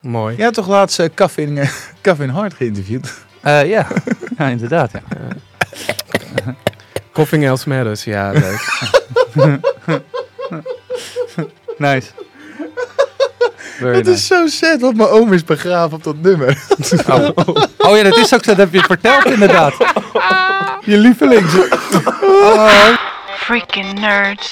Mooi. Jij hebt toch laatst Kevin Hart geïnterviewd? Ja, inderdaad. Ja. Coughing else matters, ja, leuk. Nice. Very Het is zo sad, want mijn oom is begraven op dat nummer. Oh ja, dat is ook zo. Dat heb je verteld inderdaad. Je lieveling. Freaking nerds.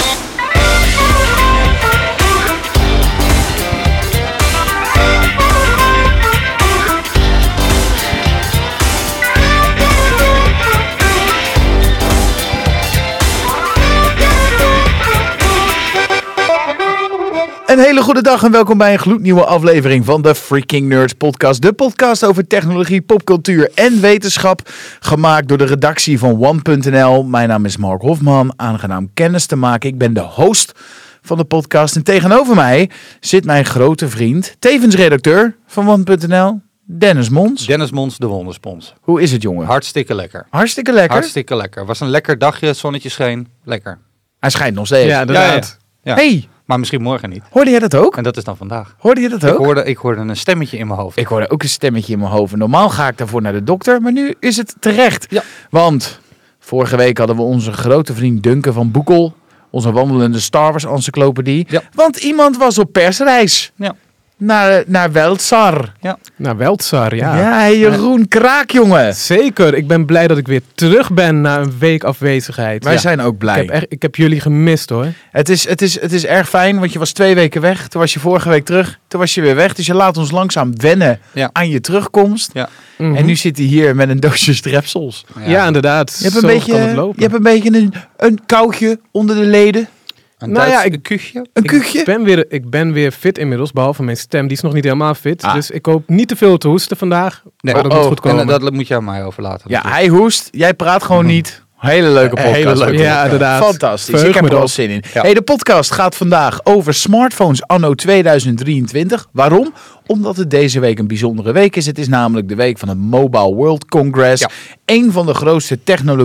Een hele goede dag en welkom bij een gloednieuwe aflevering van de Freaking Nerds podcast. De podcast over technologie, popcultuur en wetenschap. Gemaakt door de redactie van One.nl. Mijn naam is Mark Hofman, aangenaam kennis te maken. Ik ben de host van de podcast. En tegenover mij zit mijn grote vriend, tevens redacteur van One.nl, Dennis Mons. Dennis Mons, de wonderspons. Hoe is het, jongen? Hartstikke lekker. Hartstikke lekker. Hartstikke lekker. Was een lekker dagje, het zonnetje scheen. Lekker. Hij schijnt nog steeds. Ja, inderdaad. Ja. Hey, Maar misschien morgen niet. hoorde jij dat ook? En dat is dan vandaag. Hoorde je dat ook? Ik hoorde een stemmetje in mijn hoofd. Ik hoorde ook een stemmetje in mijn hoofd. Normaal ga ik daarvoor naar de dokter, maar nu is het terecht. Ja. Want vorige week hadden we onze grote vriend Duncan van Boekel, onze wandelende Star Wars encyclopedie. Ja. Want iemand was op persreis Ja. naar Weltsar. Nou, Weltsar, ja. Ja, Jeroen Kraak, jongen. Zeker, ik ben blij dat ik weer terug ben na een week afwezigheid. Wij Ja. zijn ook blij. Ik heb jullie gemist, hoor. Het is erg fijn, want je was 2 weken weg. Toen was je vorige week terug. Toen was je weer weg. Dus je laat ons langzaam wennen Ja. aan je terugkomst. Ja. Mhm. En nu zit hij hier met een doosje strepsels. Ja, inderdaad. Je hebt Zo een kan het beetje, lopen. je hebt een beetje een koudje onder de leden. Nou ja, een kuchje. Een kuchje. Ik ben weer fit inmiddels, behalve mijn stem. Die is nog niet helemaal fit. Ah. Dus ik hoop niet te veel te hoesten vandaag. Nee, Maar dat moet goed komen. En dat moet je aan mij overlaten. Ja, hij hoest. Jij praat gewoon niet. Hele leuke podcast. Hele leuke. Ja, inderdaad. Fantastisch. Verheug Ik heb me er wel erop. zin in. Ja. Hey, de podcast gaat vandaag over smartphones anno 2023. Waarom? Omdat het deze week een bijzondere week is. Het is namelijk de week van het Mobile World Congress. Ja. Een van de grootste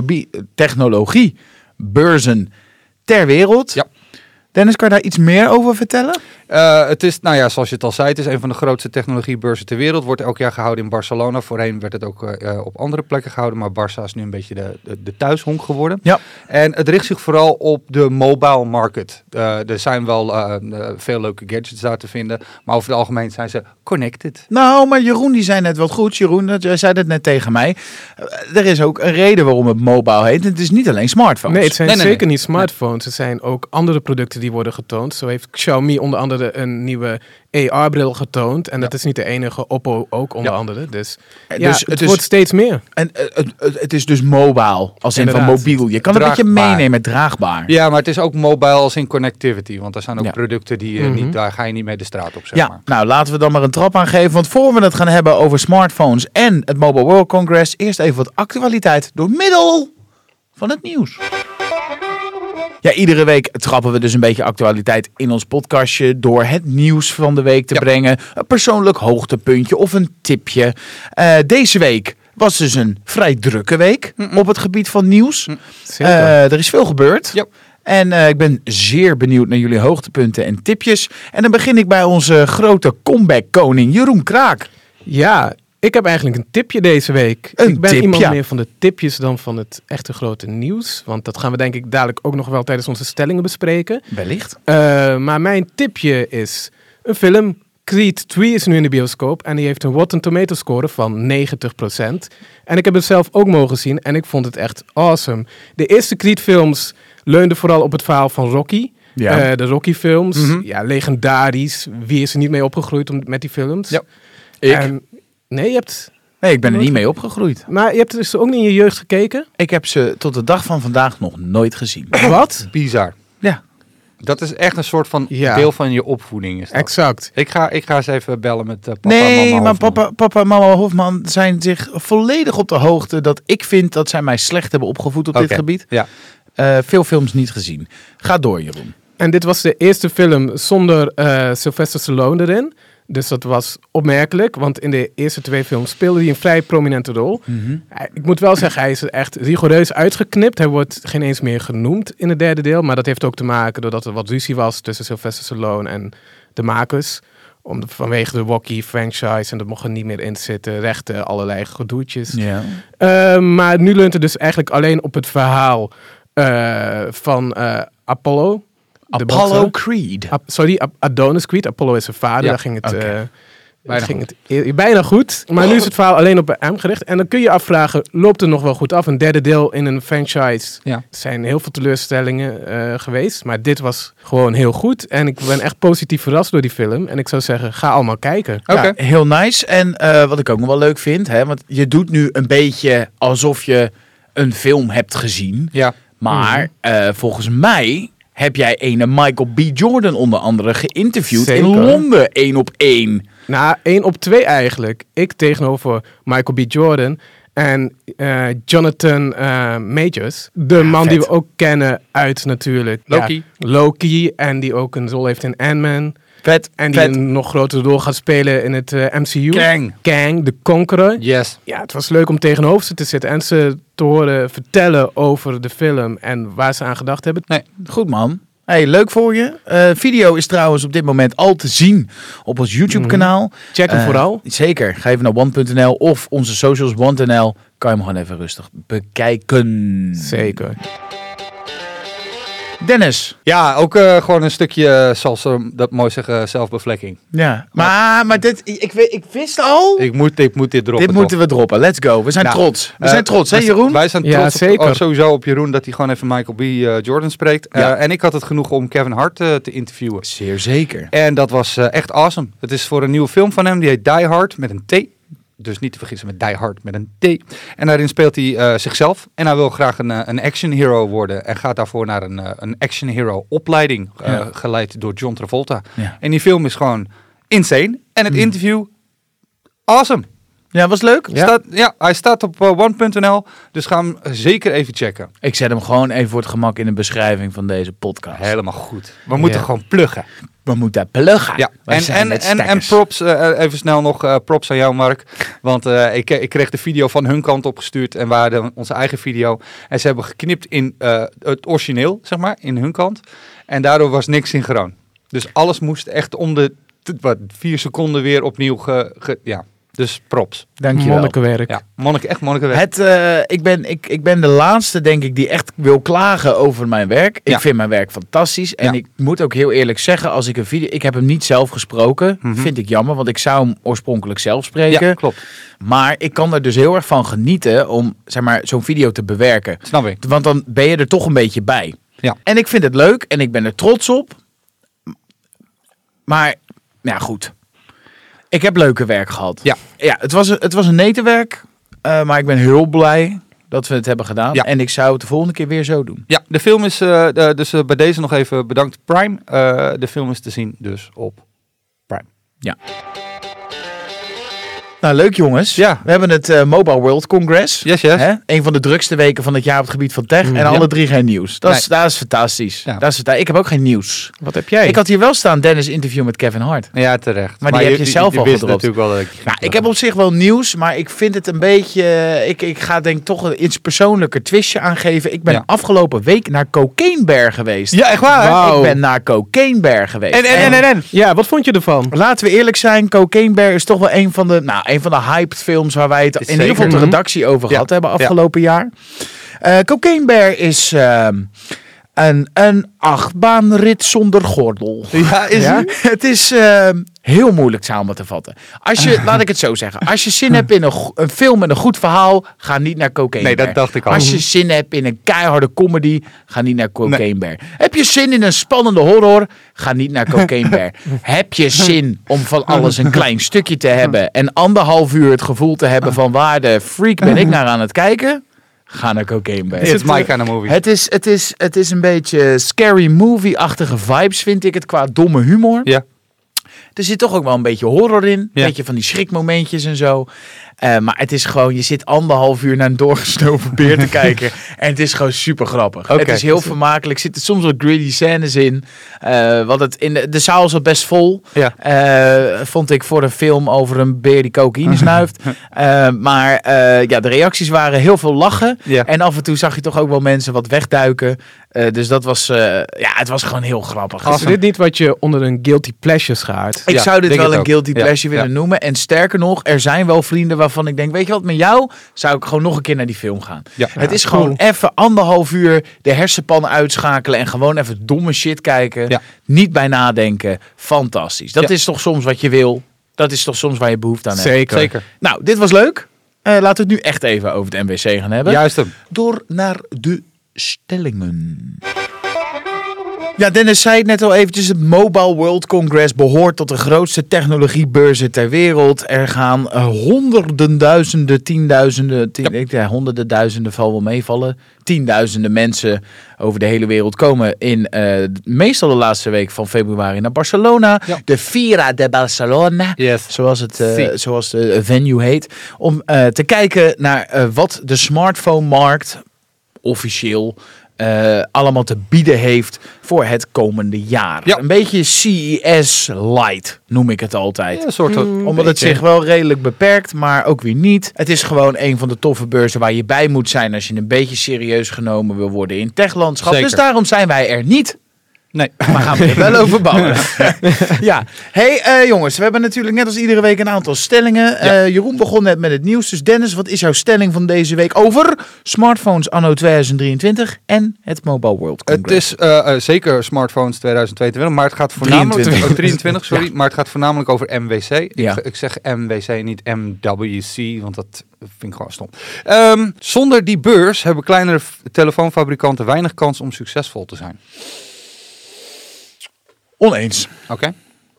technologiebeurzen ter wereld. Ja. Dennis, kan je daar iets meer over vertellen? Het is, nou ja, zoals je het al zei, het is een van de grootste technologiebeurzen ter wereld. Wordt elk jaar gehouden in Barcelona. Voorheen werd het ook op andere plekken gehouden. Maar Barça is nu een beetje de thuishonk geworden. Ja. En het richt zich vooral op de mobile market. Er zijn wel veel leuke gadgets daar te vinden. Maar over het algemeen zijn ze connected. Nou, maar Jeroen die zei net wat goed. Jeroen, jij zei dat net tegen mij. Er is ook een reden waarom het mobile heet. Het is niet alleen smartphones. Nee, het zijn Nee. zeker niet smartphones. Er zijn ook andere producten die worden getoond. Zo heeft Xiaomi onder andere een nieuwe AR-bril getoond. En dat is niet de enige. Oppo ook onder andere. Dus, Dus het wordt steeds meer. En het is dus mobile, als in van Inderdaad. mobiel. Je kan het een beetje Draagbaar. meenemen, draagbaar. Ja, maar het is ook mobile als in connectivity. Want er zijn ook Ja. producten die niet, daar ga je niet mee de straat op, zeg Ja, maar. nou laten we dan maar een trap aan geven. Want voor we het gaan hebben over smartphones en het Mobile World Congress, eerst even wat actualiteit door middel van het nieuws. Ja, iedere week trappen we dus een beetje actualiteit in ons podcastje door het nieuws van de week te Ja. brengen. Een persoonlijk hoogtepuntje of een tipje. Deze week was dus een vrij drukke week op het gebied van nieuws. Zeker. Er is veel gebeurd. Ja. En ik ben zeer benieuwd naar jullie hoogtepunten en tipjes. En dan begin ik bij onze grote comeback-koning Jeroen Kraak. Ja, ik heb eigenlijk een tipje deze week. Een ik ben tip, iemand ja. meer van de tipjes dan van het echte grote nieuws. Want dat gaan we denk ik dadelijk ook nog wel tijdens onze stellingen bespreken. Wellicht. Maar mijn tipje is een film. Creed 2 is nu in de bioscoop en die heeft een Rotten Tomato score van 90%. En ik heb het zelf ook mogen zien en ik vond het echt awesome. De eerste Creed films leunden vooral op het verhaal van Rocky. Ja. De Rocky films, Mhm. ja, legendarisch. Wie is er niet mee opgegroeid met die films? Ja. Ik? Nee, je hebt... Nee, ik ben er niet mee opgegroeid. Maar je hebt dus ook niet in je jeugd gekeken? Ik heb ze tot de dag van vandaag nog nooit gezien. Wat? Bizar. Ja. Dat is echt een soort van Ja. deel van je opvoeding. Is dat. Exact. Ik ga eens even bellen met papa en Nee, mama maar Hofman. papa en mama Hofman zijn zich volledig op de hoogte dat ik vind dat zij mij slecht hebben opgevoed op dit Oké, gebied. Ja. Veel films niet gezien. Ga door, Jeroen. En dit was de eerste film zonder Sylvester Stallone erin. Dus dat was opmerkelijk, want in de eerste 2 films speelde hij een vrij prominente rol. Ik moet wel zeggen, hij is er echt rigoureus uitgeknipt. Hij wordt geen eens meer genoemd in het 3e deel. Maar dat heeft ook te maken doordat er wat ruzie was tussen Sylvester Stallone en de makers Vanwege de Rocky franchise en dat mocht er niet meer in zitten. Rechten, allerlei gedoetjes. Ja. Maar nu leunt het dus eigenlijk alleen op het verhaal van Apollo. de Apollo bokser. Creed. Adonis Creed. Apollo is zijn vader. Ja, Daar ging het... oké. Bijna goed. Maar nu is het verhaal alleen op hem gericht. En dan kun je afvragen, loopt het nog wel goed af? Een derde deel in een franchise. Ja. Er zijn heel veel teleurstellingen geweest. Maar dit was gewoon heel goed. En ik ben echt positief verrast door die film. En ik zou zeggen, ga allemaal kijken. Oké. Ja, heel nice. En wat ik ook nog wel leuk vind, hè, want je doet nu een beetje alsof je een film hebt gezien. Ja. Maar volgens mij heb jij ene Michael B. Jordan onder andere geïnterviewd Zeker. in Londen 1-op-1. Nou, 1-op-2 eigenlijk. Ik tegenover Michael B. Jordan en Jonathan Majors. De man vet. die we ook kennen uit natuurlijk Loki. Loki. En die ook een rol heeft in Ant-Man. Vet, En die vet. een nog grotere rol gaat spelen in het MCU. Kang. Kang, de Conqueror. Yes. Ja, het was leuk om tegenover ze te zitten en ze te horen vertellen over de film en waar ze aan gedacht hebben. Goed man. Hey, leuk voor je. Video is trouwens op dit moment al te zien op ons YouTube kanaal. Check hem vooral. Zeker. Ga even naar one.nl of onze socials one.nl. Kan je hem gewoon even rustig bekijken. Zeker. Dennis. Ja, ook gewoon een stukje, zoals ze dat mooi zeggen, zelfbevlekking. Ja. Maar dit, ik wist al. Ik moet dit droppen. Dit moeten we droppen. Let's go. We zijn Nou, trots. We zijn trots, hè Jeroen? Wij zijn Ja, trots zeker. sowieso op Jeroen dat hij gewoon even Michael B. Jordan spreekt. Ja. En ik had het genoeg om Kevin Hart te interviewen. Zeer zeker. En dat was echt awesome. Het is voor een nieuwe film van hem, die heet Die Hard met een T. Dus niet te vergissen met Die Hard met een T. En daarin speelt hij zichzelf. En hij wil graag een action hero worden. En gaat daarvoor naar een action hero opleiding. Geleid door John Travolta. Ja. En die film is gewoon insane. En het interview, awesome. Ja, was leuk. Ja. Hij staat op one.nl. Dus ga hem zeker even checken. Ik zet hem gewoon even voor het gemak in de beschrijving van deze podcast. Helemaal goed. We moeten gewoon pluggen. We moeten pluggen. Ja, Wij zijn met en stekkers. props, even snel nog props aan jou, Mark. Want ik kreeg de video van hun kant opgestuurd en we hadden onze eigen video. En ze hebben geknipt in het origineel, zeg maar, in hun kant. En daardoor was niks synchroon. Dus alles moest echt om de 4 seconden weer opnieuw ja. Dus props. Dankjewel. Monnikenwerk. Ja, echt monnikenwerk. Ik ben de laatste, denk ik, die echt wil klagen over mijn werk. Ja. Ik vind mijn werk fantastisch. En Ja. ik moet ook heel eerlijk zeggen, als ik een video... Ik heb hem niet zelf gesproken. Vind ik jammer, want ik zou hem oorspronkelijk zelf spreken. Ja, klopt. Maar ik kan er dus heel erg van genieten om, zeg maar, zo'n video te bewerken. Snap ik. Want dan ben je er toch een beetje bij. Ja. En ik vind het leuk en ik ben er trots op. Maar, ja goed. Ik heb leuke werk gehad. Ja. Ja, het was een netenwerk. Maar ik ben heel blij dat we het hebben gedaan. Ja. En ik zou het de volgende keer weer zo doen. Ja, de film is, dus bij deze nog even bedankt Prime. De film is te zien dus op Prime. Ja. Nou, leuk jongens. Ja. We hebben het Mobile World Congress. Yes, yes. Hè? Een van de drukste weken van het jaar op het gebied van tech. En alle 3 geen nieuws. Dat is fantastisch. Ja. Ik heb ook geen nieuws. Wat heb jij? Ik had hier wel staan Dennis interview met Kevin Hart. Ja, terecht. Maar die heb je zelf al wist gedropt. natuurlijk wel dat Nou, ik heb op zich wel nieuws, maar ik vind het een beetje... Ik ga denk toch een iets persoonlijker twistje aangeven. Ik ben Ja. afgelopen week naar Cocaine Bear geweest. Ja, echt waar? Wauw. Ik ben naar Cocaine Bear geweest. En. Ja, wat vond je ervan? Laten we eerlijk zijn, Cocaine Bear is toch wel een van de hyped films waar wij het in Zeker. ieder geval de redactie over Ja. gehad hebben afgelopen jaar. Cocaine Bear is een achtbaanrit zonder gordel. Ja, is Ja? hij? Het is heel moeilijk samen te vatten. Laat ik het zo zeggen. Als je zin hebt in een film met een goed verhaal, ga niet naar Cocaine Nee, Bear. dat dacht ik al. Als je zin hebt in een keiharde comedy, ga niet naar Cocaine Bear. Heb je zin in een spannende horror, ga niet naar Cocaine Bear. Heb je zin om van alles een klein stukje te hebben en 1,5 uur het gevoel te hebben van waar de freak ben ik naar aan het kijken? Ga naar Cocaine Bear. It's my kind of movie. Het is een beetje scary movie-achtige vibes, vind ik het, qua domme humor. Ja. Er zit toch ook wel een beetje horror in. Een Ja. beetje van die schrikmomentjes en zo. Maar het is gewoon, je zit 1,5 uur naar een doorgesnoven beer te kijken. En het is gewoon super grappig. Oké. Het is heel vermakelijk. Zitten soms wat gritty scènes in. Want het in de zaal zat best vol. Ja. Vond ik voor een film over een beer die cocaïne snuift. Maar de reacties waren heel veel lachen. Ja. En af en toe zag je toch ook wel mensen wat wegduiken. Dus dat was, het was gewoon heel grappig. Is dit niet wat je onder een guilty pleasure schaart? Ik Ja, zou dit denk wel het een ook. guilty Ja, pleasure willen ja. noemen. En sterker nog, er zijn wel vrienden waarvan ik denk, weet je wat, met jou zou ik gewoon nog een keer naar die film gaan. Ja. Het is cool. gewoon even 1,5 uur de hersenpannen uitschakelen en gewoon even domme shit kijken. Ja. Niet bij nadenken. Fantastisch. Dat Ja. is toch soms wat je wil. Dat is toch soms waar je behoefte aan hebt. Zeker. Nou, dit was leuk. Laten we het nu echt even over het MWC gaan hebben. Juist hem. Door naar de stellingen. Ja, Dennis zei het net al eventjes. Het Mobile World Congress behoort tot de grootste technologiebeurzen ter wereld. Er gaan honderden duizenden, honderden duizenden val wel meevallen. 10.000 mensen over de hele wereld komen in meestal de laatste week van februari naar Barcelona. Ja. De Fira de Barcelona. Yes. Zoals de venue heet. Om te kijken naar wat de smartphone-markt officieel allemaal te bieden heeft voor het komende jaar. Ja. Een beetje CES light noem ik het altijd. Ja, een soort Omdat het zich wel redelijk beperkt, maar ook weer niet. Het is gewoon een van de toffe beurzen waar je bij moet zijn als je een beetje serieus genomen wil worden in techlandschap. Zeker. Dus daarom zijn wij er niet. Nee. Maar gaan we er wel over bouwen. Ja. Hey jongens, we hebben natuurlijk net als iedere week een aantal stellingen. Ja. Jeroen begon net met het nieuws. Dus Dennis, wat is jouw stelling van deze week over smartphones anno 2023 en het Mobile World Congress? Het is zeker smartphones 2022, maar het gaat voornamelijk 23. sorry, maar het gaat voornamelijk over MWC. Ja. Ik zeg MWC, niet MWC, want dat vind ik gewoon stom. Zonder die beurs hebben kleinere telefoonfabrikanten weinig kans om succesvol te zijn. Oneens. Oké.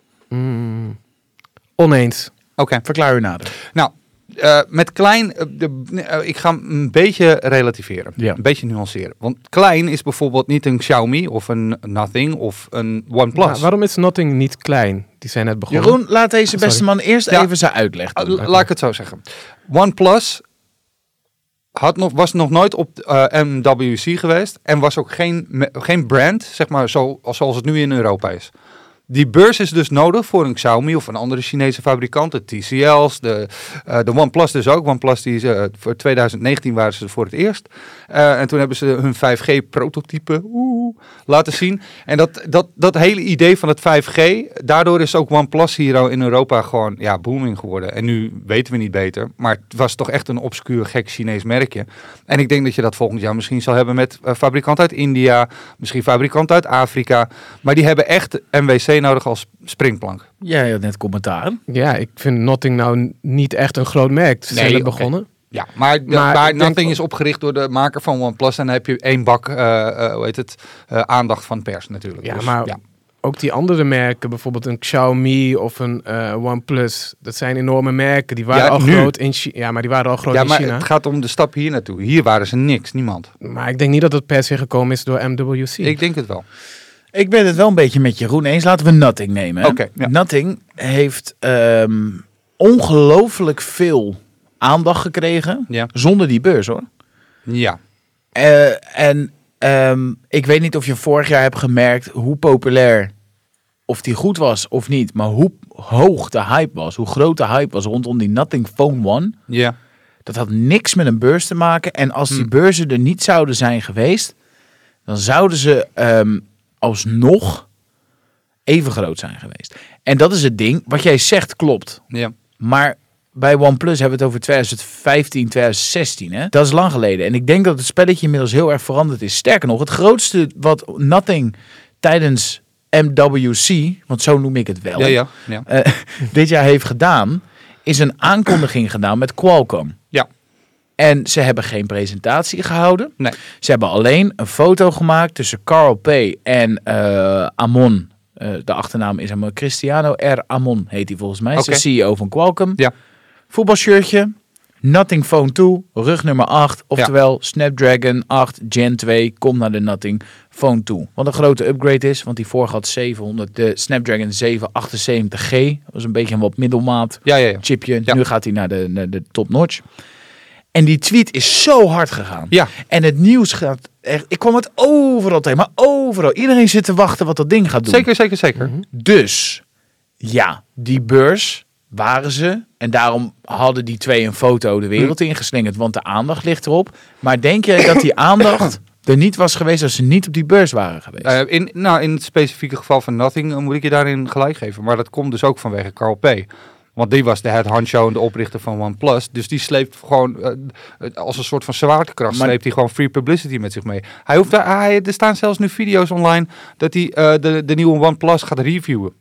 Oneens. Oké. Verklaar u nader. Nou, met klein, ik ga hem een beetje relativeren. Ja. Een beetje nuanceren. Want klein is bijvoorbeeld niet een Xiaomi of een Nothing of een OnePlus. Maar waarom is Nothing niet klein? Die zijn net begonnen. Jeroen, laat deze beste man eerst Ja. even zijn uitleg doen. Laat ik het zo zeggen. OnePlus was nog nooit op MWC geweest en was ook geen brand, zeg maar, zoals het nu in Europa is. Die beurs is dus nodig voor een Xiaomi of een andere Chinese fabrikant. De TCL's, de OnePlus dus ook. OnePlus die voor 2019 waren ze voor het eerst. En toen hebben ze hun 5G-prototype laten zien. En dat hele idee van het 5G, daardoor is ook OnePlus hier in Europa gewoon booming geworden. En nu weten we niet beter. Maar het was toch echt een obscuur, gek Chinees merkje. En ik denk dat je dat volgend jaar misschien zal hebben met fabrikanten uit India. Misschien fabrikanten uit Afrika. Maar die hebben echt MWC nodig als springplank. Jij had net commentaar. Ja, ik vind Nothing nou niet echt een groot merk. Ze zijn net oké. begonnen. Ja, maar ik denk Nothing is opgericht door de maker van OnePlus. En dan heb je één bak aandacht van pers natuurlijk. Ja, Dus, maar ook die andere merken, bijvoorbeeld een Xiaomi of een OnePlus, dat zijn enorme merken. Die waren Ja, al nu. groot in China. Ja, maar die waren al groot Ja, in maar China. het gaat om de stap hier naartoe. Hier waren ze niemand. Maar ik denk niet dat het per se gekomen is door MWC. Ik denk het wel. Ik ben het wel een beetje met Jeroen eens. Laten we Nothing nemen. hè? Oké, ja. Nothing heeft ongelooflijk veel aandacht gekregen. Ja. Zonder die beurs hoor. Ja. Ik weet niet of je vorig jaar hebt gemerkt hoe populair, of die goed was of niet, maar hoe hoog de hype was, hoe groot de hype was rondom die Nothing Phone One. Ja. Dat had niks met een beurs te maken. En als die beurzen er niet zouden zijn geweest, dan zouden ze alsnog even groot zijn geweest. En dat is het ding. Wat jij zegt klopt. Ja. Maar bij OnePlus hebben we het over 2015, 2016. Hè? Dat is lang geleden. En ik denk dat het spelletje inmiddels heel erg veranderd is. Sterker nog, het grootste wat Nothing tijdens MWC, want zo noem ik het wel, Ja. dit jaar heeft gedaan, is een aankondiging gedaan met Qualcomm. Ja. En ze hebben geen presentatie gehouden. Nee. Ze hebben alleen een foto gemaakt tussen Carl P. en Amon. De achternaam is hem Cristiano R. Amon, heet hij volgens mij. Oké. Is de CEO van Qualcomm. Ja. Voetbalshirtje, Nothing Phone 2, rug nummer 8. Oftewel, Snapdragon 8 Gen 2 komt naar de Nothing Phone 2. Wat een grote upgrade is, want die vorige had 700. De Snapdragon 778G. Dat was een beetje een wat middelmaat chipje. Ja. Nu gaat hij naar de top-notch. En die tweet is zo hard gegaan. Ja. En het nieuws gaat echt... Ik kwam het overal tegen, maar overal. Iedereen zit te wachten wat dat ding gaat doen. Zeker. Mm-hmm. Dus, ja, die beurs waren ze. En daarom hadden die twee een foto de wereld ingeslingerd. Want de aandacht ligt erop. Maar denk jij dat die aandacht er niet was geweest als ze niet op die beurs waren geweest? In het specifieke geval van Nothing moet ik je daarin gelijk geven. Maar dat komt dus ook vanwege Carl P. Want die was de head honcho en de oprichter van OnePlus. Dus die sleept gewoon als een soort van zwaartekracht. Sleept hij gewoon free publicity met zich mee. Er staan zelfs nu video's online dat hij de nieuwe OnePlus gaat reviewen.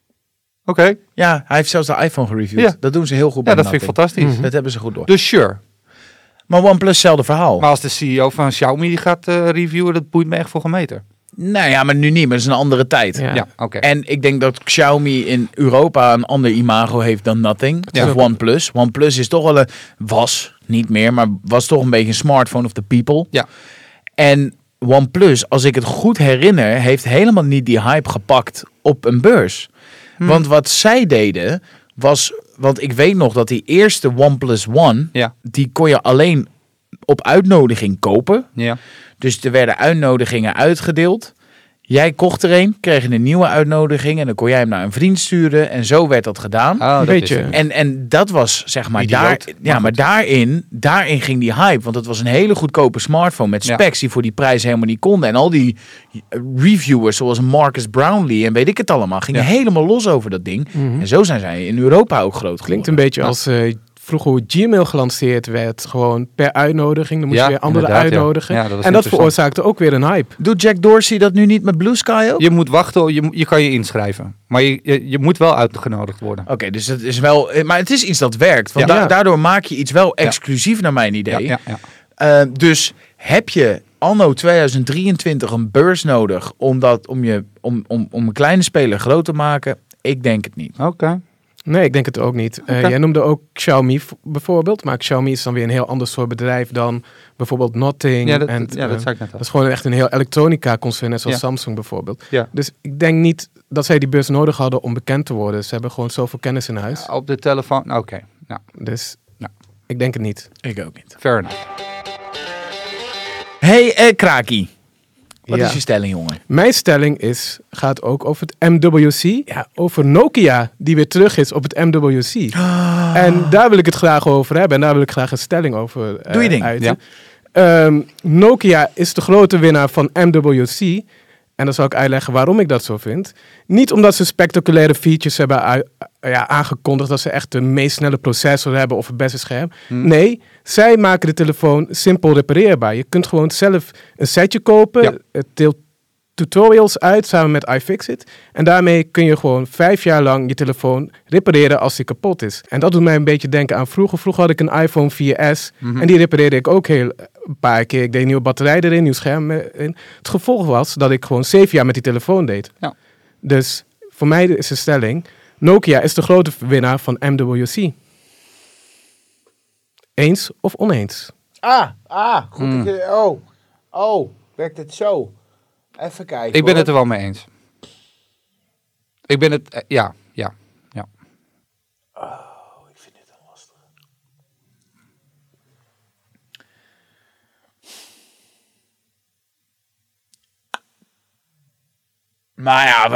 Oké. Ja, hij heeft zelfs de iPhone gereviewd. Ja. Dat doen ze heel goed bij dat vind ik fantastisch. Mm-hmm. Dat hebben ze goed door. Dus sure. Maar OnePlus, hetzelfde verhaal. Maar als de CEO van Xiaomi die gaat reviewen, dat boeit me echt voor gemeter. Nou ja, maar nu niet. Maar dat is een andere tijd. Ja, oké. En ik denk dat Xiaomi in Europa een ander imago heeft dan Nothing. Of OnePlus. OnePlus is toch wel niet meer, maar was toch een beetje een smartphone of the people. Ja. En OnePlus, als ik het goed herinner, heeft helemaal niet die hype gepakt op een beurs. Want wat zij deden was... Want ik weet nog dat die eerste OnePlus One, die kon je alleen op uitnodiging kopen. Ja. Dus er werden uitnodigingen uitgedeeld. Jij kocht er een, kreeg een nieuwe uitnodiging en dan kon jij hem naar een vriend sturen en zo werd dat gedaan. Oh, dat weet je. En dat was zeg maar maar daarin ging die hype, want het was een hele goedkope smartphone met specs die voor die prijs helemaal niet konden. En al die reviewers zoals Marcus Brownlee en weet ik het allemaal gingen helemaal los over dat ding. Mm-hmm. En zo zijn zij in Europa ook groot geworden. Klinkt een beetje als vroeger hoe Gmail gelanceerd werd, gewoon per uitnodiging. Dan moest je weer anderen uitnodigen. Ja, dat veroorzaakte ook weer een hype. Doet Jack Dorsey dat nu niet met Blue Sky ook? Je moet wachten, je kan je inschrijven. Maar je moet wel uitgenodigd worden. Oké, dus het is wel... Maar het is iets dat werkt. Want daardoor maak je iets wel exclusief naar mijn idee. Dus heb je anno 2023 een beurs nodig om een kleine speler groot te maken? Ik denk het niet. Oké. Nee, ik denk het ook niet. Jij noemde ook Xiaomi bijvoorbeeld. Maar Xiaomi is dan weer een heel ander soort bedrijf dan bijvoorbeeld Nothing. Ja, dat zei ik net al. Dat is gewoon echt een heel elektronica concern, net zoals Samsung bijvoorbeeld. Ja. Dus ik denk niet dat zij die beurs nodig hadden om bekend te worden. Ze hebben gewoon zoveel kennis in huis. Op de telefoon, oké. Nou. Dus ik denk het niet. Ik ook niet. Fair enough. Hey, Kraki. Wat is je stelling, jongen? Mijn stelling gaat ook over het MWC. Ja, over Nokia, die weer terug is op het MWC. En daar wil ik het graag over hebben. En daar wil ik graag een stelling over Doe je ding. uiten. Ja. Nokia is de grote winnaar van MWC. En dan zal ik uitleggen waarom ik dat zo vind. Niet omdat ze spectaculaire features hebben aangekondigd dat ze echt de meest snelle processor hebben of het beste scherm. Nee, zij maken de telefoon simpel repareerbaar. Je kunt gewoon zelf een setje kopen. Het deelt tutorials uit samen met iFixit. En daarmee kun je gewoon 5 jaar lang je telefoon repareren als die kapot is. En dat doet mij een beetje denken aan vroeger. Vroeger had ik een iPhone 4S en die repareerde ik ook een paar keer. Ik deed een nieuwe batterij erin, nieuw scherm in. Het gevolg was dat ik gewoon 7 jaar met die telefoon deed. Ja. Dus voor mij is de stelling, Nokia is de grote winnaar van MWC. Eens of oneens? Goed. Werkt het zo? Even kijken. Ik ben het er wel mee eens. Ik ben het, ja. Oh, ik vind dit al lastig. Maar ja,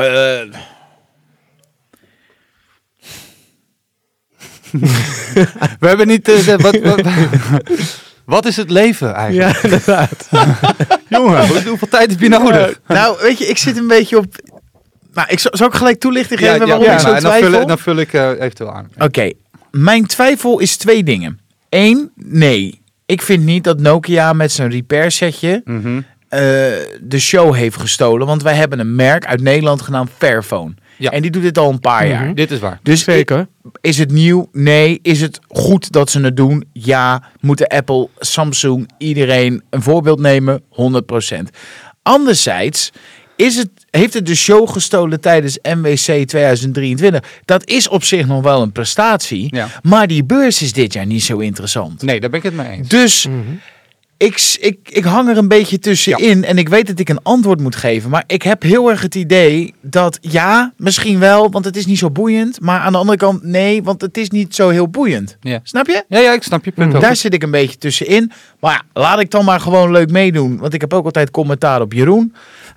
we hebben niet... Wat is het leven eigenlijk? Ja, inderdaad. Jongen, hoeveel tijd heb je nodig? Nou, weet je, ik zit een beetje op... Nou, zal ik gelijk toelichting geven waarom ik zo twijfel? Dan vul ik eventueel aan. Oké, mijn twijfel is 2 dingen. 1, nee. Ik vind niet dat Nokia met zijn repair setje de show heeft gestolen. Want wij hebben een merk uit Nederland genaamd Fairphone. Ja. En die doet dit al een paar jaar. Dit is waar. Dus zeker. Is het nieuw? Nee. Is het goed dat ze het doen? Ja. Moeten Apple, Samsung, iedereen een voorbeeld nemen? 100%. Anderzijds heeft het de show gestolen tijdens MWC 2023? Dat is op zich nog wel een prestatie. Ja. Maar die beurs is dit jaar niet zo interessant. Nee, daar ben ik het mee eens. Dus ik hang er een beetje tussenin. En ik weet dat ik een antwoord moet geven. Maar ik heb heel erg het idee dat ja, misschien wel. Want het is niet zo boeiend. Maar aan de andere kant nee, want het is niet zo heel boeiend. Ja. Snap je? Ja, ik snap je punt ook. Daar zit ik een beetje tussenin. Maar ja, laat ik dan maar gewoon leuk meedoen. Want ik heb ook altijd commentaar op Jeroen.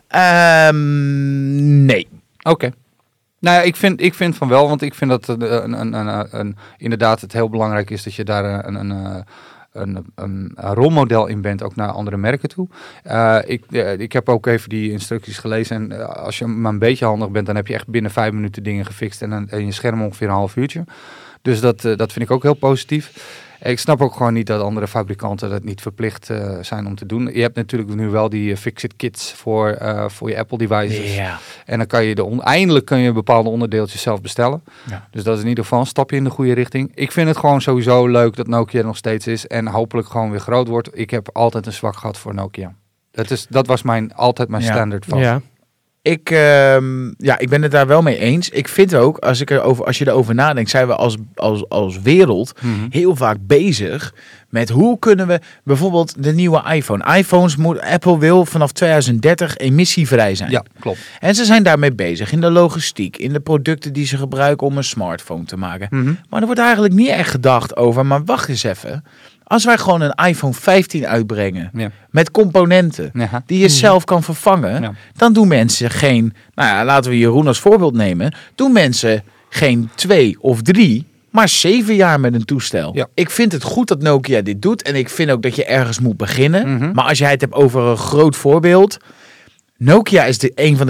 Nee. Oké. Nou ja, ik vind van wel, want ik vind dat inderdaad het heel belangrijk is dat je daar een rolmodel in bent, ook naar andere merken toe. Ik heb ook even die instructies gelezen en als je maar een beetje handig bent, dan heb je echt binnen 5 minuten dingen gefixt en je scherm ongeveer een half uurtje. Dus dat vind ik ook heel positief. Ik snap ook gewoon niet dat andere fabrikanten dat niet verplicht zijn om te doen. Je hebt natuurlijk nu wel die Fix-It kits voor je Apple devices. Ja. En dan kan je eindelijk kun je bepaalde onderdeeltjes zelf bestellen. Ja. Dus dat is in ieder geval een stapje in de goede richting. Ik vind het gewoon sowieso leuk dat Nokia er nog steeds is. En hopelijk gewoon weer groot wordt. Ik heb altijd een zwak gehad voor Nokia. Dat was altijd mijn standaard van. Ja. Ik ben het daar wel mee eens. Ik vind ook, als je erover nadenkt, zijn we als wereld heel vaak bezig met hoe kunnen we bijvoorbeeld de nieuwe iPhones Apple wil vanaf 2030 emissievrij zijn. Ja, klopt. En ze zijn daarmee bezig in de logistiek, in de producten die ze gebruiken om een smartphone te maken. Maar er wordt eigenlijk niet echt gedacht over, maar wacht eens even. Als wij gewoon een iPhone 15 uitbrengen met componenten die je zelf kan vervangen, dan doen mensen geen, laten we Jeroen als voorbeeld nemen, doen mensen geen 2 of 3, maar 7 jaar met een toestel. Ja. Ik vind het goed dat Nokia dit doet en ik vind ook dat je ergens moet beginnen. Maar als jij het hebt over een groot voorbeeld, Nokia is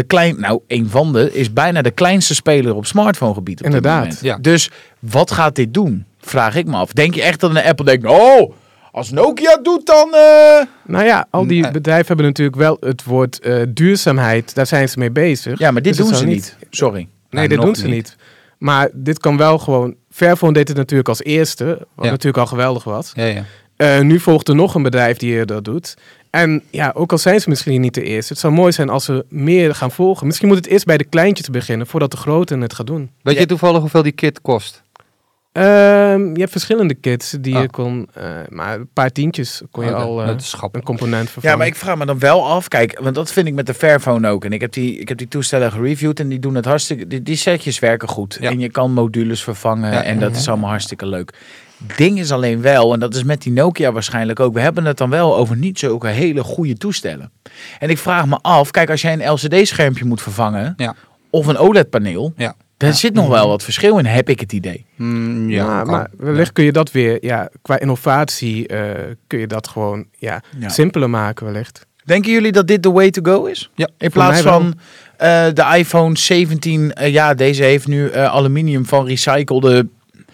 is bijna de kleinste speler op smartphonegebied op dit moment. Ja. Dus wat gaat dit doen? Vraag ik me af. Denk je echt dat een Apple denkt, als Nokia het doet dan... Nou ja, al die bedrijven hebben natuurlijk wel het woord duurzaamheid. Daar zijn ze mee bezig. Ja, maar dit doen ze niet. Sorry. Nee, dit doen ze niet. Maar dit kan wel gewoon... Fairphone deed het natuurlijk als eerste. Wat natuurlijk al geweldig was. Ja. Nu volgt er nog een bedrijf die dat doet. En ja, ook al zijn ze misschien niet de eerste. Het zou mooi zijn als ze meer gaan volgen. Misschien moet het eerst bij de kleintjes beginnen voordat de grote het gaat doen. Weet je toevallig hoeveel die kit kost? Je hebt verschillende kits die je kon, maar een paar tientjes kon je al een component vervangen. Ja, maar ik vraag me dan wel af, kijk, want dat vind ik met de Fairphone ook. En ik heb die toestellen gereviewd en die doen het hartstikke, die setjes werken goed. Ja. En je kan modules vervangen en dat is allemaal hartstikke leuk. Ding is alleen wel, en dat is met die Nokia waarschijnlijk ook, we hebben het dan wel over niet zulke hele goede toestellen. En ik vraag me af, kijk, als jij een LCD-schermpje moet vervangen of een OLED-paneel, daar zit nog wel wat verschil in, heb ik het idee. Maar wellicht kun je dat weer, qua innovatie, kun je dat gewoon simpeler maken wellicht. Denken jullie dat dit de way to go is? Ja. In plaats van de iPhone 17, deze heeft nu aluminium van recyclede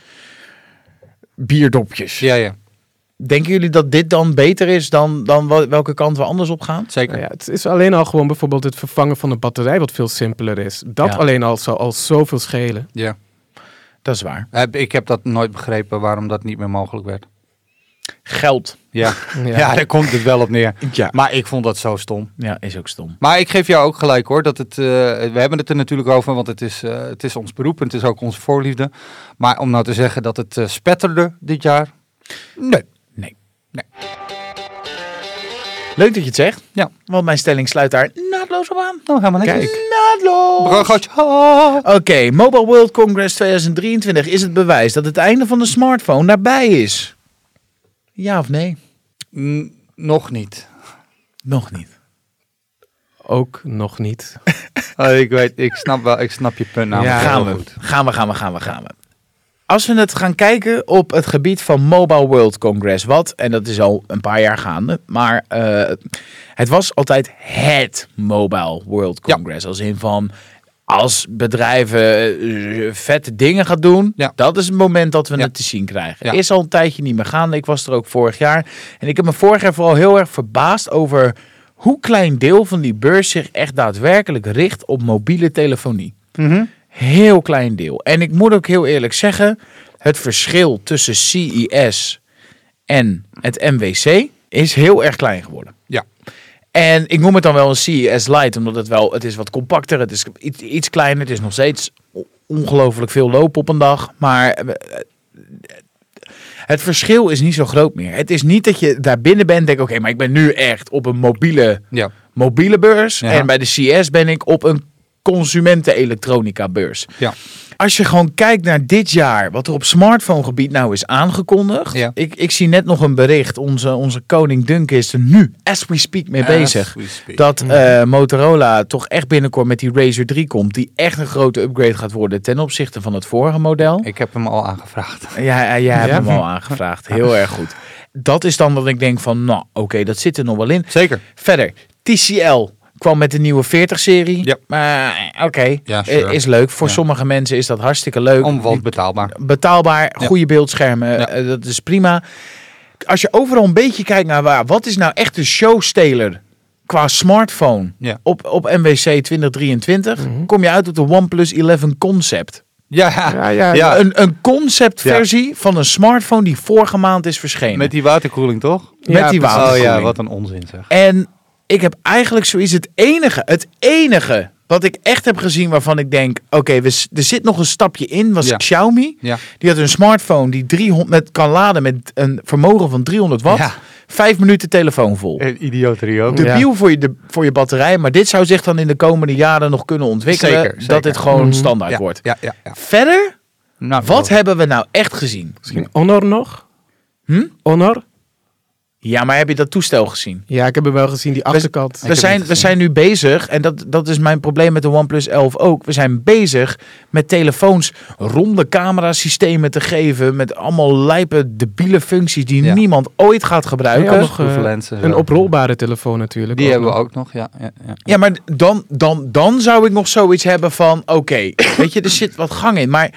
bierdopjes. Ja. Denken jullie dat dit dan beter is dan welke kant we anders op gaan? Zeker. Nou ja, het is alleen al gewoon bijvoorbeeld het vervangen van de batterij wat veel simpeler is. Dat alleen al zal al zoveel schelen. Ja. Dat is waar. Ik heb dat nooit begrepen waarom dat niet meer mogelijk werd. Geld. Ja, daar komt het wel op neer. Ja. Maar ik vond dat zo stom. Ja, is ook stom. Maar ik geef jou ook gelijk hoor. Dat het, we hebben het er natuurlijk over, want het is ons beroep en het is ook onze voorliefde. Maar om nou te zeggen dat het spetterde dit jaar? Nee. Leuk dat je het zegt. Ja. Want mijn stelling sluit daar naadloos op aan. Oh, helemaal netjes. Kijk. Naadloos. Oké, Mobile World Congress 2023 is het bewijs dat het einde van de smartphone nabij is. Ja of nee? Nog niet. Nog niet. Ook nog niet. Ik snap je punt nou. Gaan we. Als we het gaan kijken op het gebied van Mobile World Congress, en dat is al een paar jaar gaande, maar het was altijd het Mobile World Congress. Als in van, als bedrijven vette dingen gaan doen, dat is het moment dat we het te zien krijgen. Ja. Is al een tijdje niet meer gaande. Ik was er ook vorig jaar. En ik heb me vorig jaar vooral heel erg verbaasd over hoe klein deel van die beurs zich echt daadwerkelijk richt op mobiele telefonie. Heel klein deel. En ik moet ook heel eerlijk zeggen, het verschil tussen CES en het MWC is heel erg klein geworden. Ja. En ik noem het dan wel een CES Lite, omdat het is wat compacter, het is iets kleiner, het is nog steeds ongelooflijk veel lopen op een dag, maar het verschil is niet zo groot meer. Het is niet dat je daar binnen bent en denkt, oké, maar ik ben nu echt op een mobiele beurs en bij de CES ben ik op een consumenten-elektronica beurs. Ja. Als je gewoon kijkt naar dit jaar, wat er op smartphone gebied nou is aangekondigd. Ja. Ik zie net nog een bericht. Onze koning Dunk is er nu, as we speak, mee bezig. Dat Motorola toch echt binnenkort met die Razr 3 komt. Die echt een grote upgrade gaat worden ten opzichte van het vorige model. Ik heb hem al aangevraagd. Ja, jij hebt hem al aangevraagd. Heel erg goed. Dat is dan wat ik denk van, nou oké, dat zit er nog wel in. Zeker. Verder, TCL kwam met de nieuwe 40-serie. Ja. Maar oké, Ja, sure. is leuk. Voor sommige mensen is dat hartstikke leuk. Onwant betaalbaar. Betaalbaar, Ja. goede beeldschermen, dat is prima. Als je overal een beetje kijkt naar wat is nou echt de showsteler qua smartphone op MWC 2023, kom je uit op de OnePlus 11 Concept. Ja. Een conceptversie van een smartphone die vorige maand is verschenen. Met die waterkoeling, toch? Met die waterkoeling. Oh ja, wat een onzin zeg. En ik heb eigenlijk zoiets het enige wat ik echt heb gezien waarvan ik denk, oké, er zit nog een stapje in, was Xiaomi. Ja. Die had een smartphone die 300 kan laden met een vermogen van 300 watt. Ja. 5 minuten telefoon vol. Idioterie ook. Debiel voor je batterij, maar dit zou zich dan in de komende jaren nog kunnen ontwikkelen. Zeker. Dat dit gewoon standaard wordt. Ja. Verder, wat hebben we nou echt gezien? Misschien Honor nog? Honor? Ja, maar heb je dat toestel gezien? Ja, ik heb hem wel gezien, die achterkant. We zijn nu bezig, en dat is mijn probleem met de OnePlus 11 ook. We zijn bezig met telefoons ronde camerasystemen te geven, met allemaal lijpe, debiele functies die niemand ooit gaat gebruiken. Ja, nog een oprolbare telefoon natuurlijk. Die hebben we ook nog, Ja, maar dan zou ik nog zoiets hebben van, oké, weet je, er zit wat gang in. Maar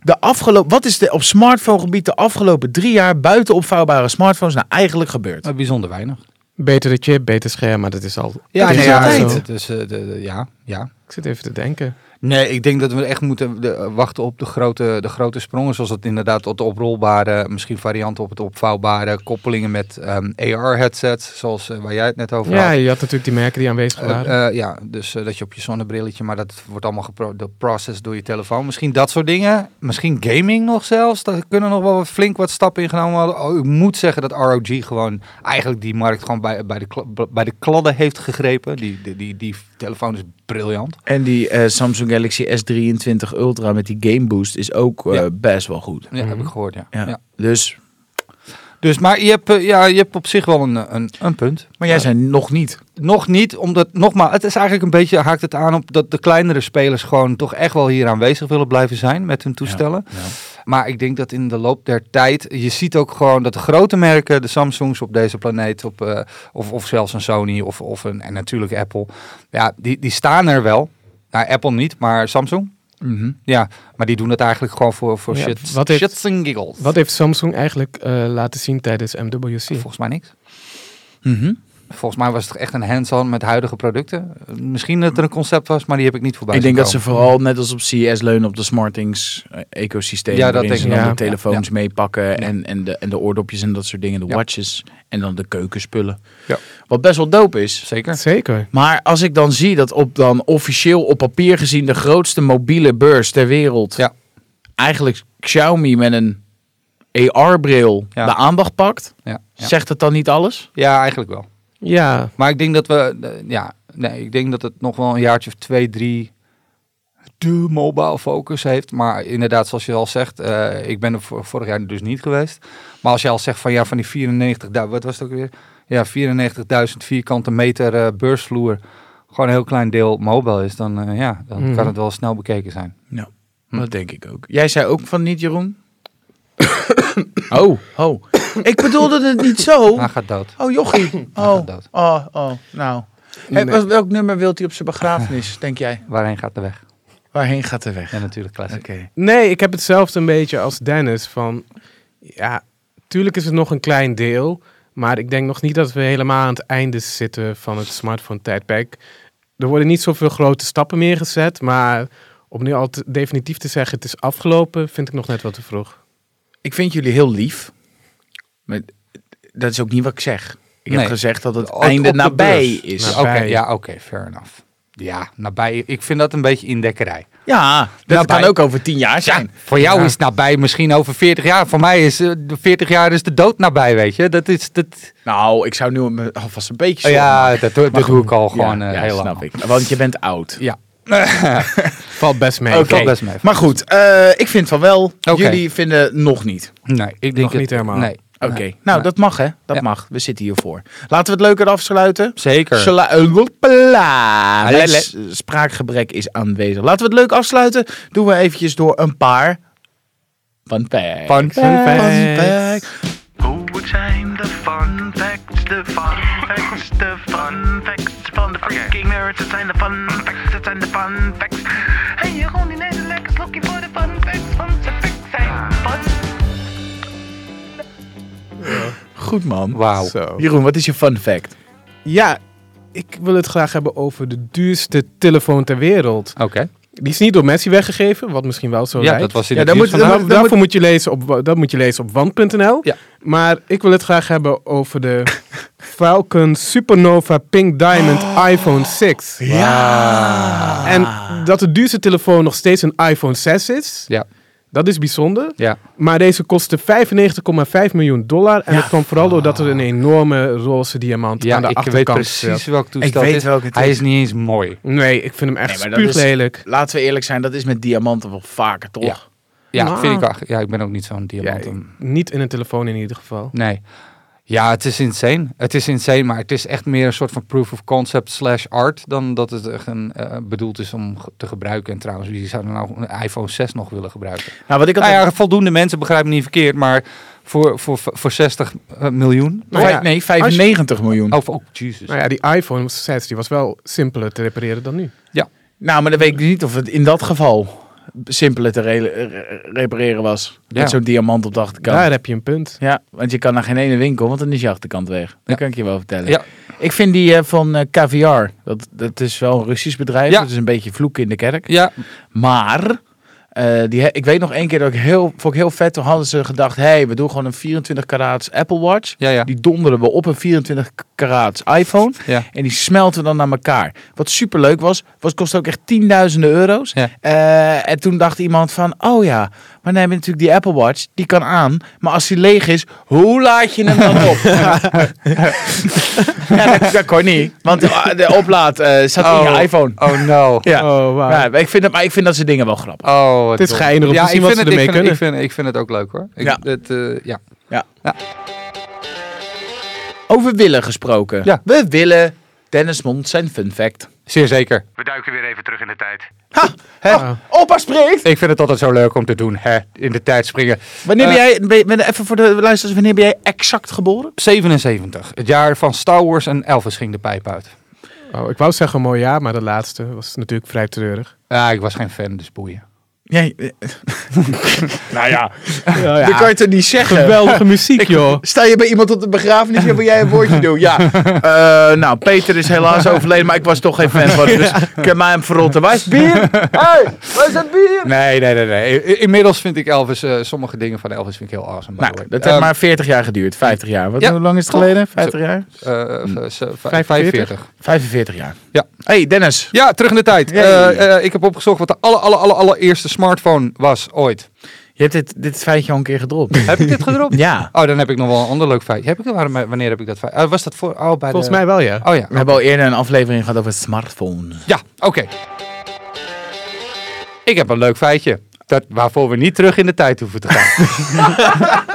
wat is op smartphonegebied de afgelopen 3 jaar buiten opvouwbare smartphones nou eigenlijk gebeurd? Bijzonder weinig. Betere chip, beter scherm, maar dat is al... Ja, dat is altijd. Dus, ja. Ik zit even te denken. Nee, ik denk dat we echt moeten wachten op de grote sprongen. Zoals het inderdaad tot de oprolbare, misschien varianten op het opvouwbare. Koppelingen met AR-headsets, zoals waar jij het net over had. Ja, je had natuurlijk die merken die aanwezig waren. Dus dat je op je zonnebrilletje, maar dat wordt allemaal geprocessed door je telefoon. Misschien dat soort dingen. Misschien gaming nog zelfs. Daar kunnen nog wel flink wat stappen ingenomen worden. Oh, ik moet zeggen dat ROG gewoon eigenlijk die markt gewoon bij de kladden heeft gegrepen. Die telefoon is briljant. En die Samsung Galaxy S23 Ultra met die Game Boost is ook best wel goed. Ja, heb ik gehoord, ja. Dus, maar je hebt op zich wel een punt. Maar jij zei nog niet. Nog niet, omdat, nogmaals, het is eigenlijk een beetje, haakt het aan op dat de kleinere spelers gewoon toch echt wel hier aanwezig willen blijven zijn met hun toestellen. Ja. Maar ik denk dat in de loop der tijd, je ziet ook gewoon dat de grote merken, de Samsungs op deze planeet, of zelfs een Sony en natuurlijk Apple, ja, die staan er wel. Nou, Apple niet, maar Samsung. Ja, maar die doen het eigenlijk gewoon voor shits and giggles. Wat heeft Samsung eigenlijk laten zien tijdens MWC? Volgens mij niks. Volgens mij was het echt een hands-on met huidige producten. Misschien dat er een concept was, maar die heb ik niet voorbij. Ik denk dat ze vooral net als op CES leunen op de SmartThings ecosysteem. Ja, dat denk ik. De telefoons meepakken en de oordopjes en dat soort dingen, de watches en dan de keukenspullen. Ja. Wat best wel dope is. Zeker. Maar als ik dan zie dat dan officieel op papier gezien de grootste mobiele beurs ter wereld, eigenlijk Xiaomi met een AR-bril de aandacht pakt, zegt het dan niet alles? Ja, eigenlijk wel. Ja. Maar ik denk dat ik denk dat het nog wel een jaartje of 2, 3 de mobile focus heeft. Maar inderdaad, zoals je al zegt, ik ben er vorig jaar dus niet geweest. Maar als je al zegt van die 94.000, wat was het ook weer? Ja, 94.000 vierkante meter beursvloer, gewoon een heel klein deel mobile is, dan kan het wel snel bekeken zijn. Ja, dat denk ik ook. Jij zei ook van niet, Jeroen? Oh. Ik bedoelde het niet zo. Hij gaat dood. Oh, jochie. Nou. Welk nummer wilt hij op zijn begrafenis, denk jij? Waarheen gaat de weg? Waarheen gaat de weg? Ja, natuurlijk classic. Okay. Nee, ik heb hetzelfde een beetje als Dennis. Van, ja, tuurlijk is het nog een klein deel. Maar ik denk nog niet dat we helemaal aan het einde zitten van het smartphone-tijdperk. Er worden niet zoveel grote stappen meer gezet. Maar om nu al definitief te zeggen het is afgelopen, vind ik nog net wat te vroeg. Ik vind jullie heel lief. Maar dat is ook niet wat ik zeg. Ik heb Nee. gezegd dat het Op einde de nabij beurs. is. Nou, Oké, fair enough. Ja, nabij. Ik vind dat een beetje indekkerij. Ja, dat Nabij. kan ook over 10 jaar zijn. Voor jou is het nabij misschien over 40 jaar. Voor mij is 40 jaar is de dood nabij, weet je. Dat is... Nou, ik zou nu me alvast een beetje Oh, zorgen ja, maken. dat doe ik al gewoon ja, heel snap lang. ik. Want je bent oud. Ja. Valt best mee. Oké, valt best mee. maar goed. Ik vind van wel. Oké. Jullie vinden nog niet. Nee, ik denk Nog niet helemaal. Nee. Oké, Nee. nou Nee. dat mag hè. Dat Ja. mag. We zitten hiervoor. Laten we het leuker afsluiten. Zeker. Mijn spraakgebrek is aanwezig. Laten we het leuk afsluiten. Doen we eventjes door een paar fun facts. Fun facts. Oh, het zijn de fun facts, de fun facts, de fun facts van de freaking nerds. Het zijn de fun facts, het zijn de fun facts. Hey Jeroen, die neemt een lekker slokje voor de fun facts, want de facts zijn fun. Goed man. Wauw. Zo. Jeroen, wat is je fun fact? Ja, ik wil het graag hebben over de duurste telefoon ter wereld. Oké. Die is niet door Messi weggegeven, wat misschien wel zo Ja, lijkt. dat was in Ja, het dan nieuws moet- vandaag. dan Daarvoor moet je lezen op wand.nl. Ja. Maar ik wil het graag hebben over de Falcon Supernova Pink Diamond iPhone 6. Ja. En dat de duurste telefoon nog steeds een iPhone 6 is, Ja. dat is bijzonder. Ja. Maar deze kostte $95,5 miljoen. En dat kwam vooral doordat er een enorme roze diamant Ja, aan de ik weet achterkant precies zit. welk toestel Ik weet het is. welke het Hij is. is niet eens mooi. Nee, ik vind hem echt Nee, maar dat is- spuuglelijk. Laten we eerlijk zijn, dat is met diamanten wel vaker, toch? Ja. Ja, Nou. vind ik ook. Ja, ik ben ook niet zo'n Ja, diamant. niet in een telefoon in ieder geval. Nee. Ja, het is insane. Het is insane, maar het is echt meer een soort van proof of concept / art dan dat het echt bedoeld is om te gebruiken. En trouwens, wie zou er nou een iPhone 6 nog willen gebruiken? Nou, wat ik Nou altijd... ja, voldoende mensen, begrijp me niet verkeerd, maar voor 60 miljoen? Nou ja, nee, 95 miljoen. Oh, Jesus. Nou ja, die iPhone 6 die was wel simpeler te repareren dan nu. Nou, maar dan weet ik niet of het in dat geval simpeler te repareren was. Ja. Met zo'n diamant op de achterkant. Daar heb je een punt. Ja, want je kan naar geen ene winkel, want dan is je achterkant weg. Dat Ja. kan ik je wel vertellen. Ja. Ik vind die van Caviar, dat is wel een Russisch bedrijf. Ja. Dat is een beetje vloeken in de kerk. Ja, Maar, ik weet nog één keer dat vond ik heel vet. Toen hadden ze gedacht, hey, we doen gewoon een 24 karaats Apple Watch. ja. Die donderen we op een 24 karaats iPhone. Ja. En die smelten dan naar elkaar. Wat super leuk kostte ook echt tienduizenden euro's. Ja. En toen dacht iemand van, oh ja, maar dan heb je natuurlijk die Apple Watch, die kan aan. Maar als die leeg is, hoe laat je hem dan op? Ja, dat kon niet. Want de oplaad zat in je iPhone. Oh no. Ja. Oh, wauw. Ja, ik vind dat soort dingen wel grappig. Oh, Het is dom. geinig om te zien ik wat vind ze het- ermee kunnen. Ik vind het ook leuk hoor. Ja. Ja. Over willen gesproken. Ja. We willen Dennis Mond zijn fun fact. Zeer zeker. We duiken weer even terug in de tijd. Opa spreekt! Ik vind het altijd zo leuk om te doen, hè? In de tijd springen. Wanneer even voor de luisteraars, wanneer ben jij exact geboren? 77. Het jaar van Star Wars en Elvis ging de pijp uit. Oh, ik wou zeggen mooi jaar, maar de laatste was natuurlijk vrij treurig. Ja, ik was geen fan, dus boeien. Nou ja, Ja, dat kan je toch niet zeggen? geweldige muziek, joh. Sta je bij iemand op de begrafenis en wil jij een woordje doen? Ja. Nou, Peter is helaas overleden, maar ik was toch geen fan van hem. Dus ik heb mij hem verrotten. Waar is het bier? Hey, waar is het bier? Nee. Inmiddels vind ik Elvis, sommige dingen van Elvis vind ik heel awesome. by Nou, the way. dat heeft maar 40 jaar geduurd. 50 jaar. Ja. Hoe lang is het geleden? 50 jaar? 45. 45 jaar. Ja. Hey, Dennis. Ja, terug in de tijd. Yay. Ik heb opgezocht wat de allereerste smartphone was ooit. Je hebt dit feitje al een keer gedropt. Heb ik dit gedropt? Ja. Oh, dan heb ik nog wel een ander leuk feitje. Wanneer heb ik dat feitje? Was dat voor? Oh, bij Volgens mij wel, ja. Oh ja. We hebben al eerder een aflevering gehad over smartphones. Ja, oké. Ik heb een leuk feitje. Waarvoor we niet terug in de tijd hoeven te gaan.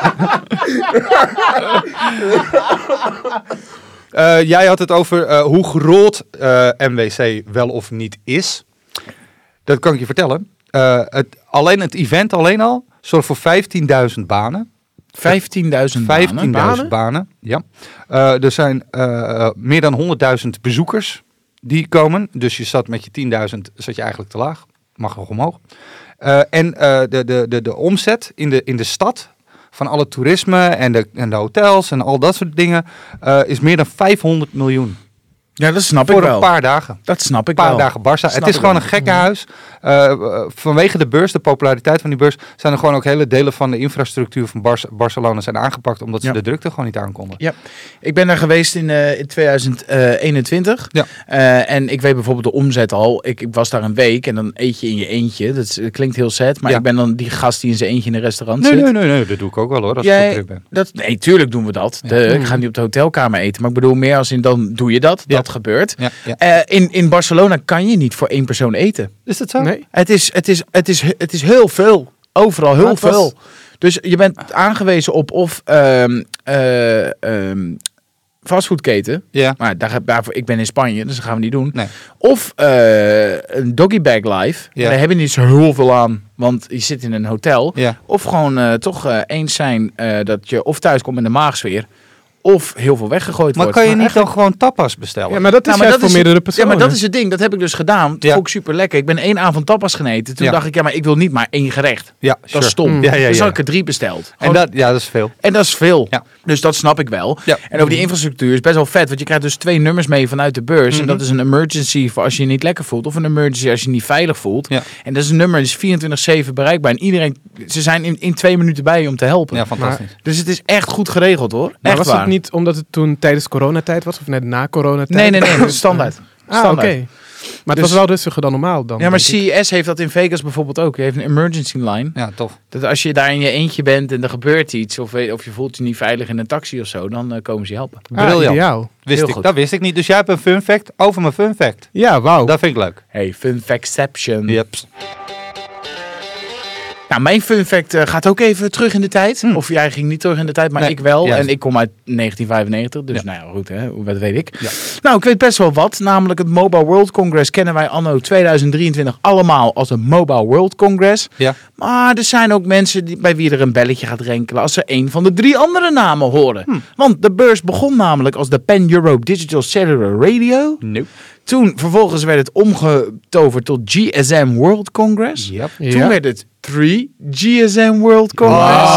Jij had het over hoe groot MWC wel of niet is. Dat kan ik je vertellen. Het event alleen al zorgt voor 15.000 banen. 15.000 15.000 banen, ja. Er zijn meer dan 100.000 bezoekers die komen. Dus je zat met je 10.000, zat je eigenlijk te laag. Mag nog omhoog. En de omzet in de stad van alle toerisme en de hotels en al dat soort dingen is meer dan 500 miljoen. Ja, dat snap Voor ik wel. een paar dagen. Dat snap ik Een paar wel. dagen Barça. Snap Het is ik gewoon wel. een gekkenhuis. Vanwege de beurs, de populariteit van die beurs, zijn er gewoon ook hele delen van de infrastructuur van Barcelona zijn aangepakt, omdat ze Ja. de drukte gewoon niet aankonden. Ja, ik ben daar geweest in 2021. Ja. En ik weet bijvoorbeeld de omzet al. Ik was daar een week en dan eet je in je eentje. Dat klinkt heel sad, maar Ja. ik ben dan die gast die in zijn eentje in een restaurant zit. Nee, dat doe ik ook wel hoor, als ik zo druk ben. Nee, tuurlijk doen we dat. Ik ga niet op de hotelkamer eten. Maar ik bedoel meer als in dan doe je dat. Ja. Dat gebeurt. Ja. In Barcelona kan je niet voor 1 persoon eten. Is dat zo? Nee. Het is heel veel. Overal heel het was- veel. Dus je bent aangewezen op of fastfoodketen. Ja. Maar daarvoor, ik ben in Spanje, dus dat gaan we niet doen. Nee. Of een doggy bag life. Ja. Daar heb je niet zo heel veel aan, want je zit in een hotel. Ja. Of gewoon toch eens zijn dat je of thuis komt in de maagsfeer, of heel veel weggegooid Maar wordt. kan je niet dan gewoon tapas bestellen? Ja, maar dat is Nou, maar juist dat voor is- meerdere personen. Ja, maar dat is het ding. Dat heb ik dus gedaan. Dat Ja. vond ik super lekker. Ik ben 1 avond tapas geneten. Toen Ja. dacht ik, ja, maar ik wil niet maar 1 gerecht. Ja, Dat is stom. Ja, ja, Dus ja. had ik er 3 besteld. En dat is veel. En dat is veel. Ja. Dus dat snap ik wel. Ja. En over die infrastructuur is best wel vet. Want je krijgt dus 2 nummers mee vanuit de beurs. En dat is een emergency voor als je je niet lekker voelt. Of een emergency als je je niet veilig voelt. Ja. En dat is een nummer, dat is 24/7 bereikbaar. En iedereen, ze zijn in 2 minuten bij je om te helpen. Ja, fantastisch. Dus het is echt goed geregeld hoor. Maar Echt was waar. het niet omdat het toen tijdens coronatijd was? Of net na coronatijd? Nee, dat is standaard. Ah, Standaard. oké. Maar het Dus- was wel rustiger dan normaal dan. Ja, maar denk ik. CES heeft dat in Vegas bijvoorbeeld ook. Je heeft een emergency line. Ja, tof. Dat als je daar in je eentje bent en er gebeurt iets, of je voelt je niet veilig in een taxi of zo, dan komen ze je helpen. Briljant. Ideaal. Wist Heel ik. goed. Dat wist ik niet. Dus jij hebt een fun fact over mijn fun fact. Ja, wauw. Dat vind ik leuk. Hey, fun factception. Yep. Nou, mijn fun fact gaat ook even terug in de tijd. Of jij ging niet terug in de tijd, maar Nee, ik wel. juist. En ik kom uit 1995, dus Ja. nou ja, goed, hè, wat weet ik. Ja. Nou, ik weet best wel wat. Namelijk het Mobile World Congress kennen wij anno 2023 allemaal als een Mobile World Congress. Ja. Maar er zijn ook mensen bij wie er een belletje gaat rinkelen als ze een van de 3 andere namen horen. Want de beurs begon namelijk als de Pan-Europe Digital Cellular Radio. Nope. Toen vervolgens werd het omgetoverd tot GSM World Congress. Yep. Ja. Toen werd het 3 GSM World Congress.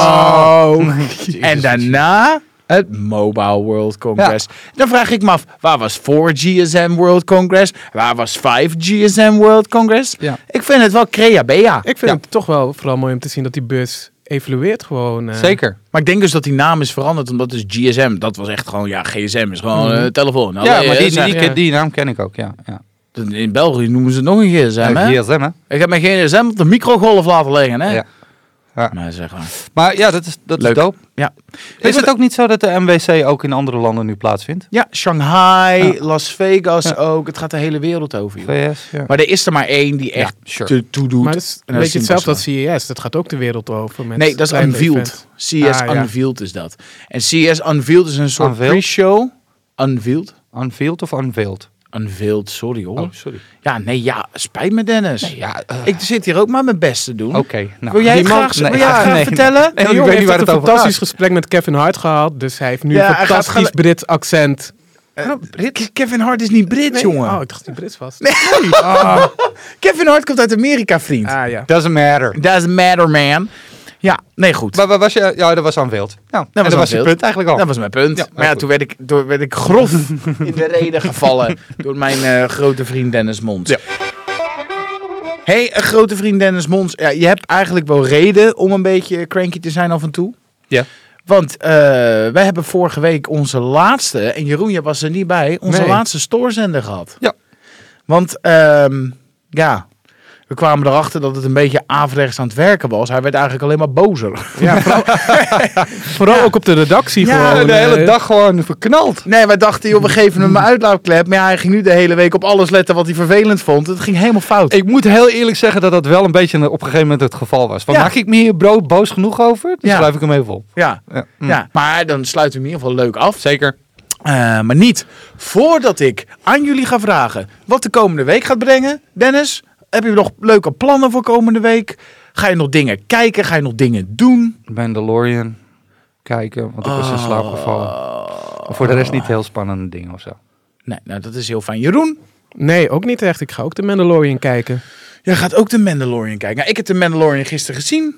En daarna het Mobile World Congress. Dan vraag ik me af, waar was 4 GSM World Congress? Waar was 5 GSM World Congress? Ja. Ik vind het wel crea-bea. Ik vind het toch wel vooral mooi om te zien dat die bus evolueert gewoon. Zeker. Maar ik denk dus dat die naam is veranderd, omdat dus GSM, dat was echt gewoon, ja, GSM is gewoon telefoon. Ja, maar ja. die naam ken ik ook. Ja. Ja. In België noemen ze het nog een GSM, hè? GSM, hè? Ik heb mijn GSM op de microgolf laten liggen, hè? Ja. Ja. Maar zeg maar. Maar ja, dat is Leuk. dope. Ja. Is het ook niet zo dat de MWC ook in andere landen nu plaatsvindt? Ja, Shanghai, Ja. Las Vegas Ja. ook. Het gaat de hele wereld over, joh. VS, ja. Maar er is er maar 1 die echt sure. toe doet. Maar het is En een dat is beetje in hetzelfde als Barcelona. CES. Dat gaat ook de wereld over. Met Nee, dat is kleine Unveiled. events. CES Ah, ja. Unveiled is dat. En CES Unveiled is een soort Unveiled? pre-show. Unveiled? Unveiled of unveiled? Unveiled, sorry hoor. Oh, sorry. Ja, nee, ja, spijt me Dennis. Ja, Ik zit hier ook maar mijn best te doen. oké. Nou, Wil jij het die man- graag, nee, wil jij het graag nee, vertellen? nee, Nee, ik jongen, weet hij niet waar heeft het een over fantastisch gaat. gesprek met Kevin Hart gehad. Dus hij heeft nu Ja, een hij gaat fantastisch gelijk- Brits accent. Kevin Hart is niet Brits, jongen. Oh, ik dacht dat hij Brits was. Kevin Hart komt uit Amerika, vriend. Ah ja. Doesn't matter. Doesn't matter, man. Ja, nee, goed. Maar waar was je? Ja, dat was unveiled. Nou, was dat was je unveiled. punt eigenlijk al. Dat was mijn punt. Ja, maar ja, goed. toen werd ik grof in de reden gevallen door mijn grote vriend Dennis Mons. Ja. Hey, grote vriend Dennis Mons. Ja, je hebt eigenlijk wel reden om een beetje cranky te zijn af en toe. Ja. Want wij hebben vorige week onze laatste, en Jeroen, je was er niet bij, onze Nee. laatste stoorzender gehad. Ja. Want ja, we kwamen erachter dat het een beetje averechts aan het werken was. Hij werd eigenlijk alleen maar bozer. Ja, vooral ook op de redactie Ja, gewoon. de hele dag gewoon verknald. Nee, wij dachten, joh, we geven hem een uitlaatklep. Maar ja, hij ging nu de hele week op alles letten wat hij vervelend vond. Het ging helemaal fout. Ik moet heel eerlijk zeggen dat dat wel een beetje op een gegeven moment het geval was. Want Ja. maak ik me hier boos genoeg over? Dan Ja. schrijf ik hem even op. Ja. Ja. Ja, maar dan sluiten we hem in ieder geval leuk af. Zeker. Maar niet voordat ik aan jullie ga vragen wat de komende week gaat brengen. Dennis, heb je nog leuke plannen voor komende week? Ga je nog dingen kijken? Ga je nog dingen doen? Mandalorian kijken, want ik was in slaap gevallen. Maar voor de rest niet heel spannende dingen of zo. Nee, nou dat is heel fijn. Jeroen, Nee, ook niet echt. Ik ga ook de Mandalorian kijken. jij gaat ook de Mandalorian kijken. Nou, ik heb de Mandalorian gisteren gezien.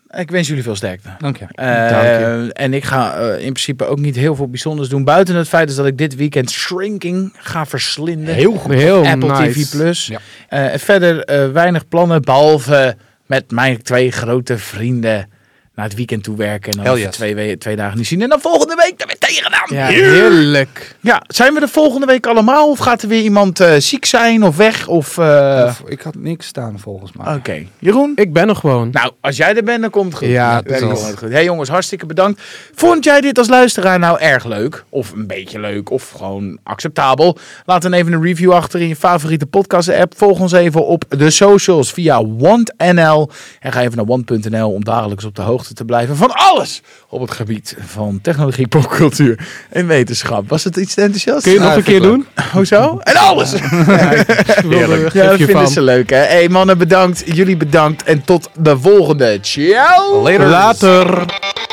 Ik wens jullie veel sterkte. Dank je. Dank je. En ik ga in principe ook niet heel veel bijzonders doen. Buiten het feit is dat ik dit weekend Shrinking ga verslinden. Heel goed. Heel Apple nice. TV Plus. Ja. Verder weinig plannen, behalve met mijn 2 grote vrienden naar het weekend toe werken. En dan Hell even yes. 2 dagen niet zien. En dan volgende week er weer tegenaan. Ja, heerlijk. Ja, zijn we de volgende week allemaal? Of gaat er weer iemand ziek zijn of weg? Of, Ik had niks staan volgens mij. Oké. Jeroen? Ik ben er gewoon. Nou, als jij er bent, dan komt het goed. Ja, Dan precies. komt het goed. Hey jongens, hartstikke bedankt. Vond jij dit als luisteraar nou erg leuk? Of een beetje leuk? Of gewoon acceptabel? Laat dan even een review achter in je favoriete podcast-app. Volg ons even op de socials via Want.nl. En ga even naar Want.nl om dagelijks op de hoogte te blijven van alles op het gebied van technologie, popcultuur en wetenschap. Was het iets te enthousiast? Kun je het nog een keer doen? Hoezo? En alles! Heerlijk. Ja, dat vinden ze leuk, hè? Hey mannen, bedankt. Jullie bedankt. En tot de volgende. Ciao! Later. Later.